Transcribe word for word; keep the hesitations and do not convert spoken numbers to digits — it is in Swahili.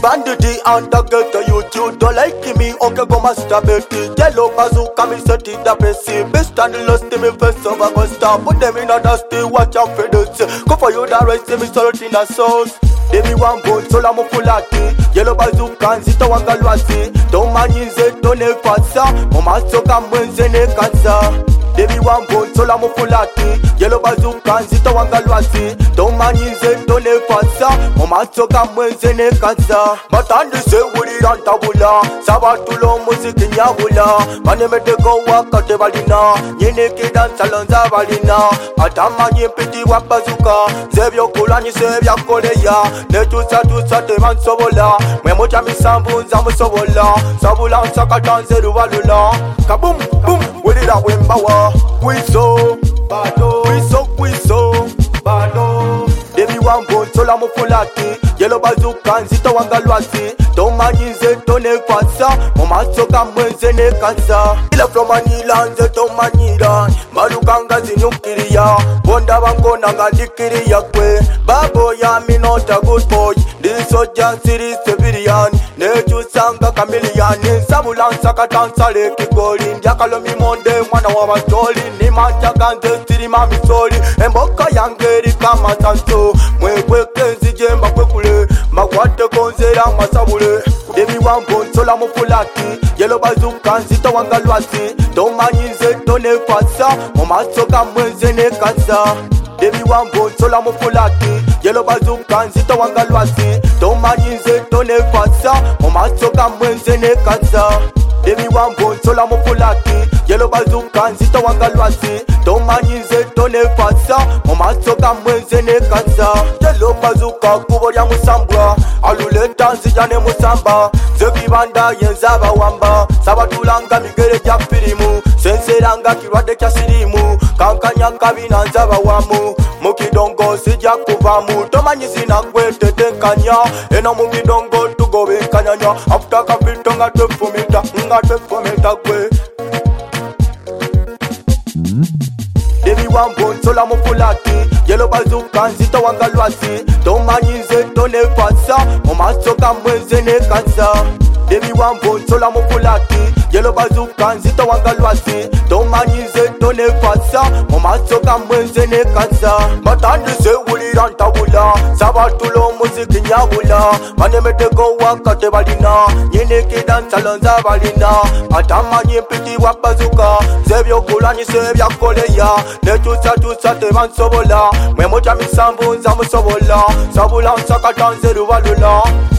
Banditi and the ghetto youth, you don't like me, okay go masturbate. Yellow bazooka me set it up a sea. Best and lost me first of Augusta. Put them in a dusty, watch out for this. Go for you the rest, me salt in a sauce. Demi one bone, sola mo fulati. Yellow bazooka, zito wangalwasi. Don't man yinze, don't ne kwasa. Mama soka mwenze ne kansa. Demi one bone, sola mo fulati. Yellow bazooka, zito wangalwasi. Don't man yinze, don't ne kwasa. Mama soka mwenze ne kansa. Matandi se wuri rantabula. Sabatulo musiki nyabula. Mane mete go wakate balina. Nyine kidan salonza balina. Atama nye piti wabazuka. Zevyo kulani sevya koleya. Netusa tusa te mansobola. Mwemo jami sambu nzamu sobola. Sabula nsakata nzeru walula. Kaboom boom. Wirira wembawa. Kwiso bado. Kwiso kwiso bado. Demi wambo sola mufulati. Yellow bazooka nzito wangalwasi. Tomanyize tone kwasa. Mama soka mwenze ne kansa. Ila from Manila nze tomanyira. Malukanga zinyukiriya. Bonda bango nanga dikiriya kwe. Babo ya mi not a good boy. This soja series civilian. Neju sanga chameleon. Sabulansa katansa leki goli. Ndiakalo mi monde mwana wa masoli. Ni manja ganze siri mami soli. Mboka yangeri kama sanso. Mwewe kenzi jemba kwekule. Makwate konzera masabule. Demi wambo sola mufulati. Yellow bazooka nzito wangalwasi. Tomanyize tone kwasa. Mama soka mwenze ne kansa. Demi wambo sola mufulati. Yellow bazooka nzito wangalwasi. Tomanyize tone kwasa. Mama soka mwenze ne kansa. Demi wambo sola mufulati. Yellow bazooka nzito wangalwasi. Tomanyize tone kwasa. Mama soka mwenze ne kansa. Yellow bazooka kubolya musambwa. Aluleta nzijane musamba. Zekibanda yenzaba wamba. Sabatulanga migere ja firimu. Senseranga kirwade kya sirimu. Kankanya kabina nzaba wamu. Mukidongo sija kuvamu. Tomanyizi na kwete tenkanya. Eno mukidongo tugobe kanyanya. After kapito nga tefumita. Nga tefumita kwe. Demi wambo sola mufulati. Yellow bazooka nzito wangalwasi. Tomanyize tone kwasa. Mama soka mwenze ne kansa. Demi wambo sola mufulati. Yellow bazooka nzito wangalwasi. Tomanyize tone kwasa. Mama soka mwenze ne kansa. Matandi se wuli rantabula. Sabatulo musiki nyabula. Mane mete go wakate balina. Nyine kidan salonza balina. Atama nye piti wabazuka. Zevyo kulani sevya koleya. Netusa tusa te mansobola. Mwemo jami sambu nzamu sobola. Sabula nsakata nzeru walula.